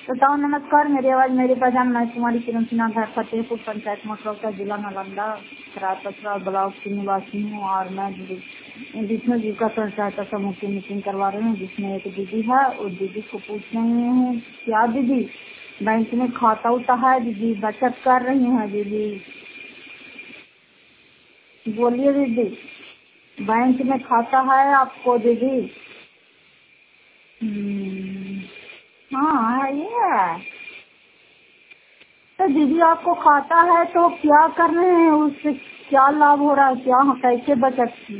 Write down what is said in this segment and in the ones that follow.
बताओ। नमस्कार, मेरी आवाज मेरे पहचान मैं कुमारी किरण सिन्हा घर फतेहपुर पंचायत मोटरौसा जिला नालंदा सराय ब्लॉक की निवासी हूँ और मैं विष्णु जीविका स्वयं सहायता समूह की मीटिंग करवा रही हूँ, जिसमें एक दीदी है। उस दीदी को पूछ रही हूँ, क्या दीदी बैंक में खाता उठा है? दीदी बचत कर रही है? दीदी बोलिए दीदी, बैंक में खाता है आपको? दीदी हाँ है, ये है। तो दीदी आपको खाता है तो क्या कर रहे हैं? उससे क्या लाभ हो रहा है? क्या कैसे बचत की?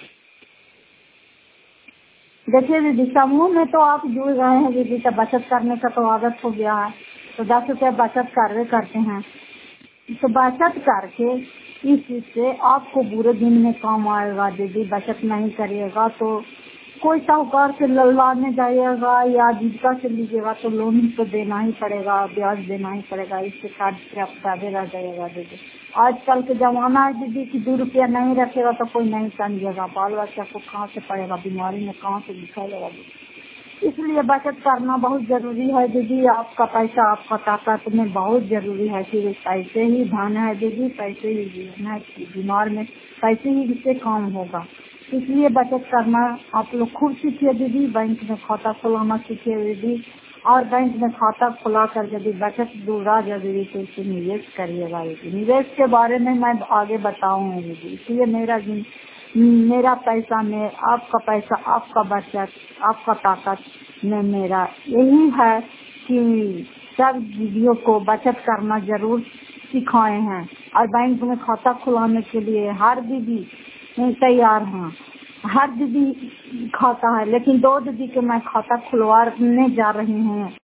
देखिए दीदी, समूह में तो आप जुड़ गए हैं दीदी, तो बचत करने का तो आदत हो गया है, तो 10 रुपया बचत करते हैं। तो बचत करके इस से आपको बुरे दिन में काम आएगा दीदी। बचत नहीं करिएगा तो कोई साहूकार से लाने जाइएगा या जीविका से लीजिएगा तो लोन तो देना ही पड़ेगा, ब्याज देना ही पड़ेगा। इससे कार्ड से आप ज्यादा रह जाएगा दीदी। आजकल के जमाना है दीदी कि 2 रुपया नहीं रखेगा तो कोई नहीं समझेगा। बाल बच्चा को कहाँ से पड़ेगा, बीमारी में कहाँ से दिखाएगा दीदी। इसलिए बचत करना बहुत जरूरी है दीदी। आपका पैसा आपका ताकत में बहुत जरूरी है कि पैसे ही धन है दीदी, पैसे ही जीवन है। बीमार में पैसे ही से काम होगा, इसलिए बचत करना आप लोग खूब सीखिए दीदी। बैंक में खाता खुलाना सीखिए दीदी, और बैंक में खाता खुला कर यदि बचत दूरा दीदी तो इसे निवेश करिएगा दीदी। निवेश के बारे में मैं आगे बताऊंगी दीदी। इसलिए मेरा पैसा में आपका पैसा, आपका बचत, आपका ताकत में मेरा यही है कि सब दीदियों को बचत करना जरूर सिखाए हैं। और बैंक में खाता खुलाने के लिए हर दीदी तैयार हैं। हर दीदी खाता है, लेकिन 2 दीदी के मैं खाता खुलवाने जा रही हूँ।